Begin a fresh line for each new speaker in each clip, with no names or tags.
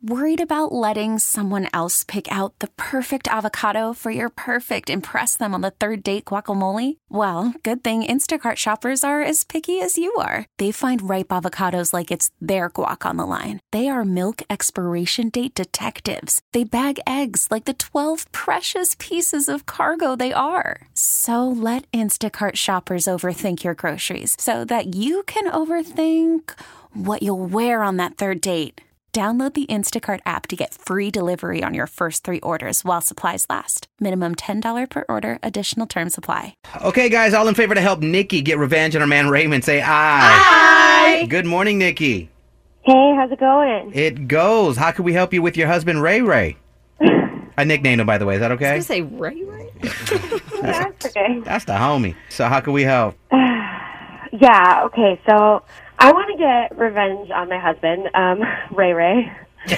Worried about letting someone else pick out the perfect avocado for your perfect impress them on the third date guacamole? Well, good thing Instacart shoppers are as picky as you are. They find ripe avocados like it's their guac on the line. They are milk expiration date detectives. They bag eggs like the 12 precious pieces of cargo they are. So let Instacart shoppers overthink your groceries so that you can overthink what you'll wear on that third date. Download the Instacart app to get free delivery on your first 3 orders while supplies last. Minimum $10 per order. Additional terms apply.
Okay, guys, all in favor to help Nikki get revenge on her man Raymond, say aye. Aye. Good morning, Nikki.
Hey, how's it going?
It goes. How can we help you with your husband, Ray Ray? I nicknamed him, by the way. Is that okay?
I was going to say Ray Ray?
That's okay.
That's the homie. So how can we help?
Yeah, okay, so I want to get revenge on my husband, Ray Ray.
It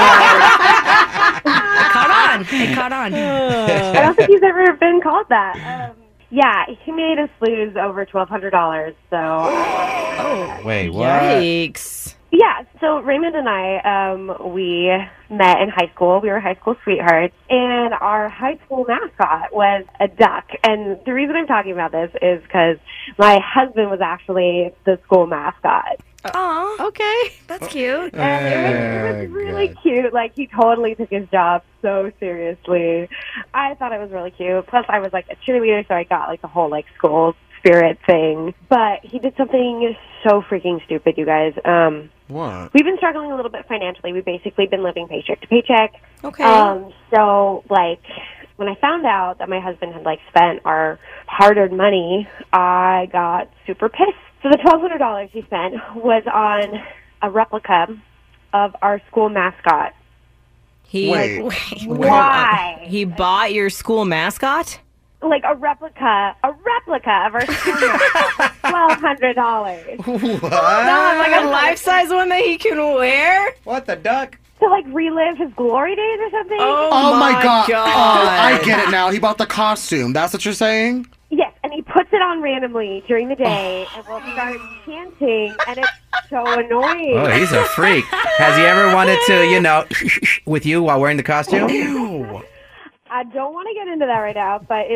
caught on.
I don't think he's ever been called that. Yeah, he made us lose over $1,200, so...
Oh, wait, what?
Yikes.
Yeah, so Raymond and I, we met in high school. We were high school sweethearts, and our high school mascot was a duck. And the reason I'm talking about this is because my husband was actually the school mascot.
Aw, okay. That's cute.
And it was really cute. Like, he totally took his job so seriously. I thought it was really cute. Plus, I was, like, a cheerleader, so I got, like, the whole, like, school spirit thing. But he did something so freaking stupid, you guys.
What?
We've been struggling a little bit financially. We've basically been living paycheck to paycheck.
Okay.
So, like, when I found out that my husband had, like, spent our hard-earned money, I got super pissed. So the $1,200 he spent was on a replica of our school mascot.
Wait.
Why?
He bought your school mascot?
Like a replica of our school mascot. $1,200.
What?
Like a life-size one that he can wear?
What, the duck?
To, like, relive his glory days or something?
Oh my God. Oh, I get it now. He bought the costume. That's what you're saying?
Yes, and he puts it on randomly during the day, and we'll start chanting, and it's so annoying.
Oh, he's a freak. Has he ever wanted to, with you while wearing the costume?
Ew.
I don't want to get into that right now, but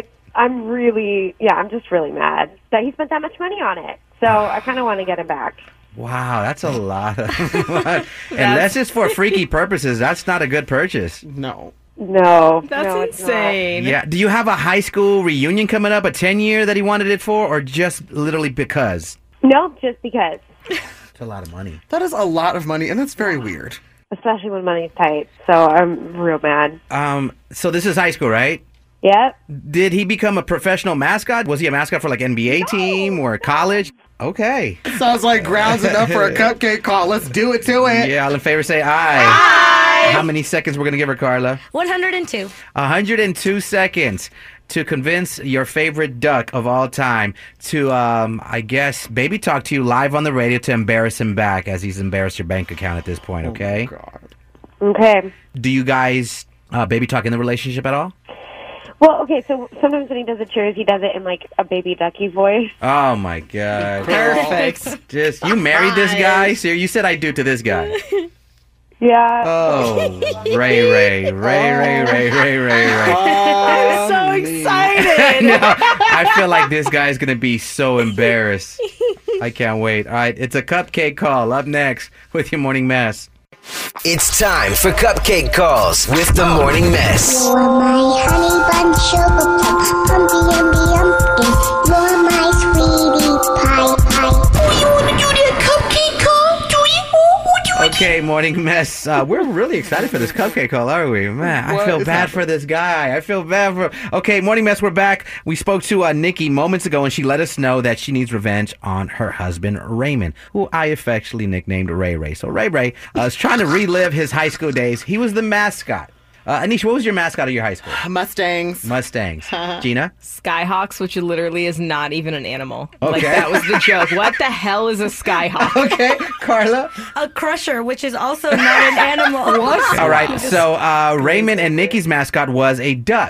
I'm just really mad that he spent that much money on it. So I kind of want to get him back.
Wow, that's a lot of money. Unless it's for freaky purposes, that's not a good purchase.
No.
No.
That's
no,
insane.
Yeah. Do you have a high school reunion coming up, a 10-year that he wanted it for, or just literally because?
No, just because.
It's a lot of money.
That is a lot of money, and that's very weird.
Especially when money's tight. So I'm real mad.
So this is high school, right?
Yep.
Did he become a professional mascot? Was he a mascot for like NBA team or college? Okay.
Sounds like grounds enough for a cupcake call. Let's do it to it.
Yeah, all in favor say aye.
Aye.
How many seconds we're going to give her, Carla?
102.
102 seconds to convince your favorite duck of all time to, I guess, baby talk to you live on the radio to embarrass him back as he's embarrassed your bank account at this point, okay?
Oh, God.
Okay.
Do you guys baby talk in the relationship at all?
Well, okay, so sometimes when he does the cheers, he does it in, like, a baby ducky voice.
Oh, my God.
Perfect.
You married this guy? So you said I do to this guy.
Yeah.
Oh, Ray.
I'm so excited.
No, I feel like this guy's going to be so embarrassed. I can't wait. All right, it's a cupcake call up next with your morning mess.
It's time for Cupcake Calls with the Morning Mess.
You are my honey bun, sugar plum, pumpy, yummy, pumpkin. You are my sweetie pie. Oh, you want to do that cupcake call? Do you?
Okay, morning mess. We're really excited for this cupcake call, are we? Man, I feel bad for this guy. Okay, morning mess, we're back. We spoke to Nikki moments ago, and she let us know that she needs revenge on her husband, Raymond, who I affectionately nicknamed Ray Ray. So Ray is trying to relive his high school days. He was the mascot. Anisha, what was your mascot of your high school?
Mustangs.
Gina?
Skyhawks, which literally is not even an animal.
Okay.
Like, that was the joke. What the hell is a skyhawk?
Okay, Carla?
A crusher, which is also not an animal.
All right, so Raymond and Nikki's mascot was a duck.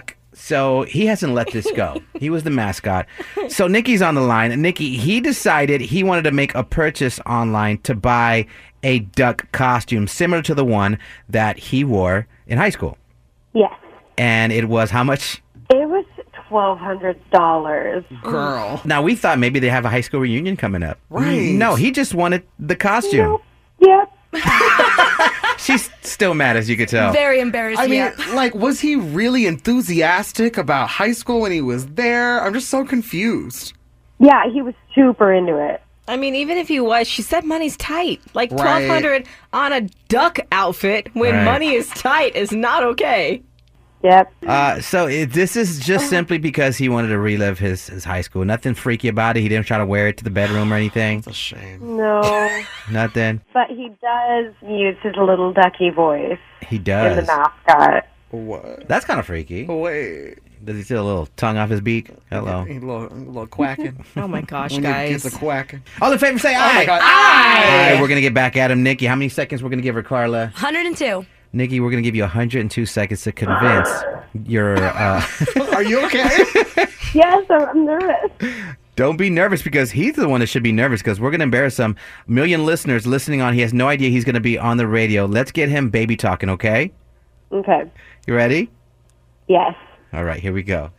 So he hasn't let this go. He was the mascot. So Nikki's on the line. Nikki, he decided he wanted to make a purchase online to buy a duck costume similar to the one that he wore in high school.
Yes.
And it was how much?
It was $1,200.
Girl.
Now, we thought maybe they have a high school reunion coming up.
Right.
No, he just wanted the costume.
Nope. Yep.
She's still mad, as you could tell.
Very embarrassed.
I mean, like, was he really enthusiastic about high school when he was there? I'm just so confused.
Yeah, he was super into it.
I mean, even if he was, she said money's tight. Like
Right.
$1,200 on a duck outfit when
Right.
money is tight is not okay.
Yep.
This is just simply because he wanted to relive his high school. Nothing freaky about it. He didn't try to wear it to the bedroom or anything.
It's a shame.
No.
Nothing.
But he does use his little ducky voice
He
in
does.
the mascot.
What?
That's kind of freaky.
Wait.
Does he see a little tongue off his beak? Hello.
A little quacking.
Oh my gosh,
When
guys.
you get the quacking.
All in favor, say
Oh
aye.
my God.
Aye. We're going to get back at him. Nikki, how many seconds we're going to give her, Carla?
102.
Nikki, we're going to give you 102 seconds to convince your...
Are you okay?
Yes, I'm nervous.
Don't be nervous, because he's the one that should be nervous, because we're going to embarrass some million listeners listening on. He has no idea he's going to be on the radio. Let's get him baby talking, okay?
Okay.
You ready?
Yes.
All right, here we go.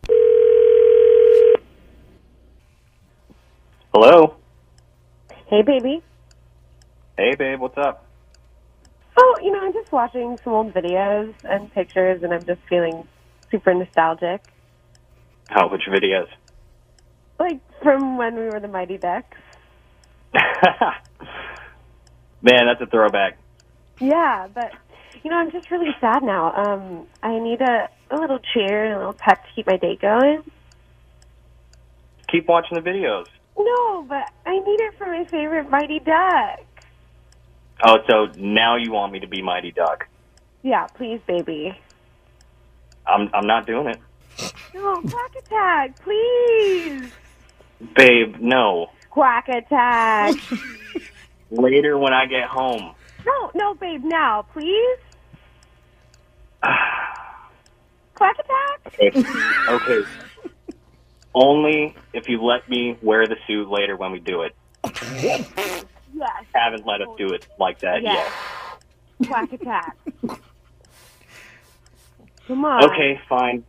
Hello.
Hey, baby.
Hey, babe. What's up?
Oh, I'm just watching some old videos and pictures, and I'm just feeling super nostalgic.
Oh, which videos?
Like from when we were the Mighty Ducks.
Man, that's a throwback.
Yeah, but, I'm just really sad now. I need a little cheer and a little pep to keep my day going.
Keep watching the videos.
No, but I need it for my favorite Mighty Duck.
Oh, so now you want me to be Mighty Duck?
Yeah, please, baby.
I'm not doing it.
No, Quack Attack, please.
Babe, no.
Quack Attack.
Later when I get home.
No, babe, now, please. Quack Attack?
Okay. Only if you let me wear the suit later when we do it.
Yes.
Haven't let us do it like that
Yes.
yet.
Quack Attack. Come on.
Okay, fine.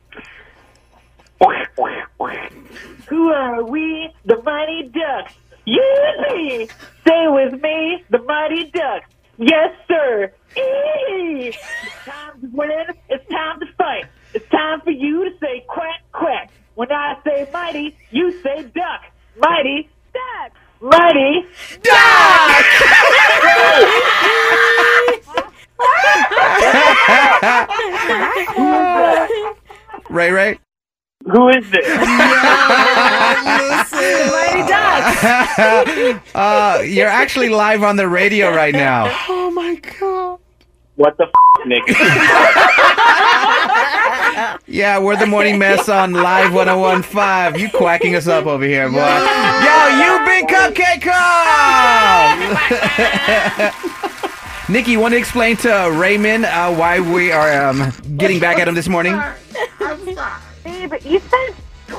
Who are we? The Mighty Ducks. Yeah! Stay with me, the Mighty Ducks. Yes, sir. Eee! It's time to win. It's time to fight. It's time for you to say quack, quack. When I say mighty, you say duck. Mighty
Duck.
Mighty
Duck!
Ray?
Who is this?
Mighty Ducks.
You're actually live on the radio right now.
Oh my God.
What the Nick?
Yeah, we're the Morning Mess on Live 101.5. You quacking us up over here, boy. Yo, you big cupcake call! Nikki, you want to explain to Raymond why we are getting back at him this morning?
Babe, you spent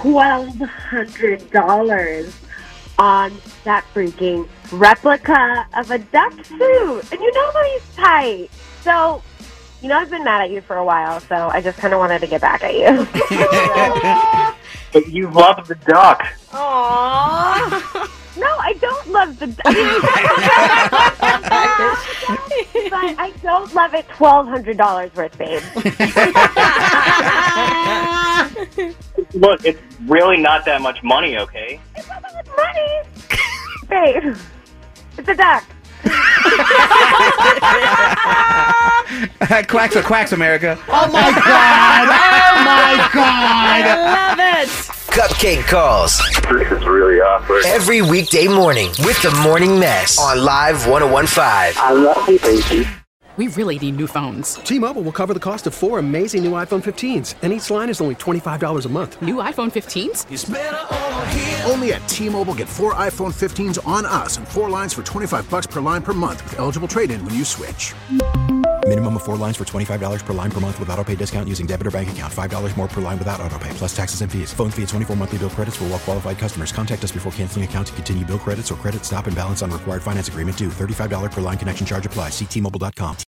$1,200 on that freaking replica of a duck suit. And you know money's tight. So, I've been mad at you for a while, so I just kind of wanted to get back at you.
But you love the duck.
Aww.
No, I don't love the duck. But I don't love it $1,200 worth, babe.
Look, it's really not that much money, okay?
It's not that much money. Babe, it's a duck.
Quacks, America.
Oh my God. Oh my God.
I love it.
Cupcake Calls.
This is really awkward.
Every weekday morning with the Morning Mess on Live 101.5.
I love you, baby.
We really need new phones.
T-Mobile will cover the cost of 4 amazing new iPhone 15s, and each line is only $25 a month.
New iPhone 15s?
It's better over here. Only at T-Mobile, get 4 iPhone 15s on us and 4 lines for $25 per line per month with eligible trade-in when you switch.
Minimum of 4 lines for $25 per line per month with autopay discount using debit or bank account. $5 more per line without autopay, plus taxes and fees. Phone fee at 24 monthly bill credits for well qualified customers. Contact us before canceling account to continue bill credits or credit stop and balance on required finance agreement due. $35 per line connection charge applies. See T-Mobile.com.